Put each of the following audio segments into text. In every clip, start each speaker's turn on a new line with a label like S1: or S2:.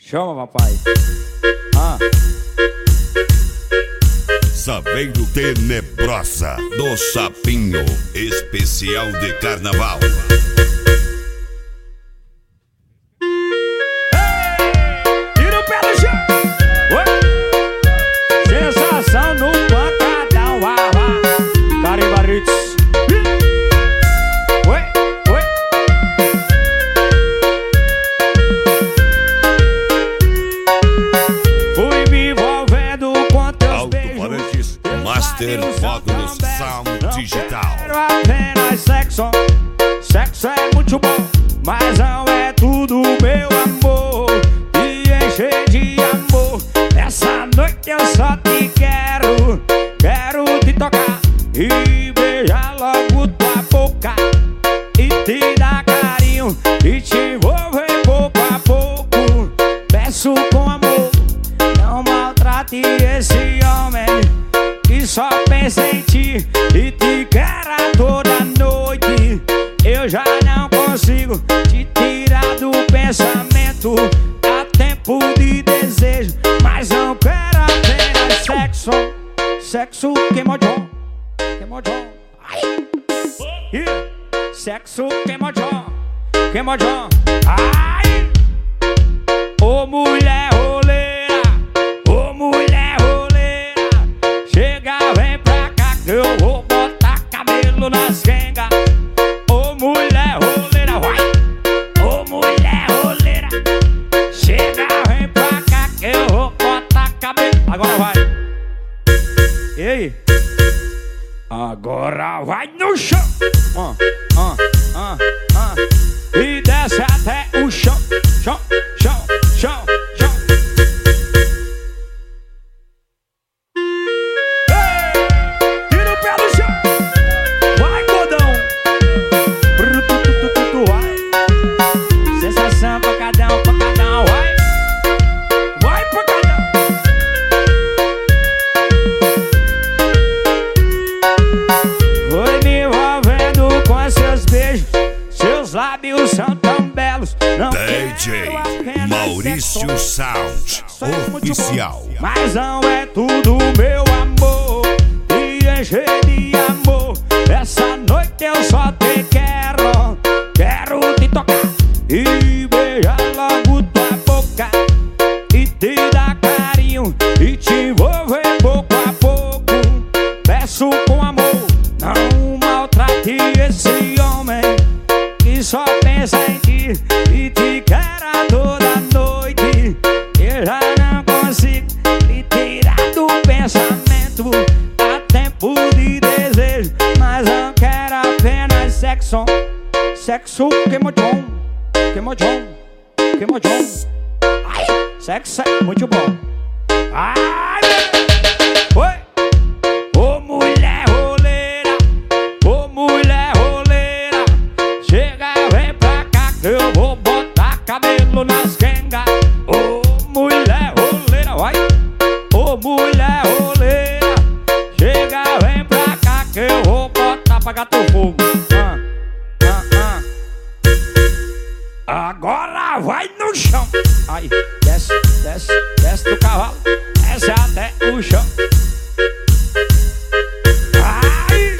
S1: Chama, papai.
S2: Saveiro Tenebrosa do Sapinho, especial de carnaval.
S1: Tira o pé do chão. Sensação no pancadão. Carimbaritos. Fui me envolvendo com teus beijos.
S2: Master Módulos Sound Digital.
S1: Quero apenas sexo. Sexo é muito bom, mas não é tudo, meu amor. E encher de amor. Essa noite eu só te quero. Quero te tocar e beijar logo tua boca. E te dar carinho e te envolver pouco a pouco. Peço com amor, não maltrate esse homem que só pensa em ti e te quer a toda noite. Eu já não consigo te tirar do pensamento. Há tempo de desejo, mas não quero apenas sexo. Sexo queimodão, queimodão. Sexo queimodão, queimodão. Ai! Ô mulher roleira, ô mulher roleira, chega, vem pra cá que eu vou botar cabelo nas rengas. Ô mulher roleira, vai! Ô mulher roleira, chega, vem pra cá que eu vou botar cabelo. Agora vai! Ei! Agora vai no chão! E desce até o chão, chão, chão, chão, chão. Ei! Tira o pé do chão. Vai, cordão. Vai. Sensação pancadão, pancadão, vai. Vai, pancadão. Foi me envolvendo com seus beijos. Seus lábios são tão belos. Não
S2: DJ Maurício Sound Oficial.
S1: Mas não é tudo, meu amor. E encher de amor. Essa noite eu só te quero. Quero te tocar e beijar logo tua boca. E te dar carinho e te envolver pouco a pouco. Peço com amor, não maltrate esse homem que só pensa em ti e te quer a toda noite. Eu já não consigo te tirar do pensamento. Há tempo de desejo, mas não quero apenas sexo. Sexo queimodão, queimodão, queimodão. Ai, sexo é muito bom. Ai, oi. Ô mulher roleira, ô mulher roleira, chega, vem pra cá que eu vou botar cabelo nas rengas. Ô mulher roleira, vai. Ô mulher roleira, chega, vem pra cá que eu vou botar pra gato fogo. Agora vai no chão. Aí, desce, desce, desce do cavalo. Desce até o chão. Ai!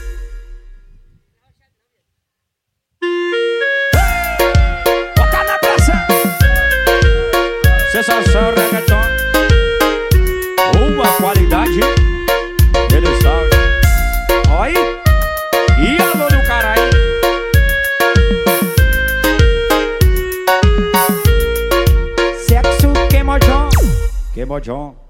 S1: Bota na pressão. Sensação reggaeton. Uma qualidade. Ele sabe. Aí. E alô do caralho. Sexo queimodão, queimodão.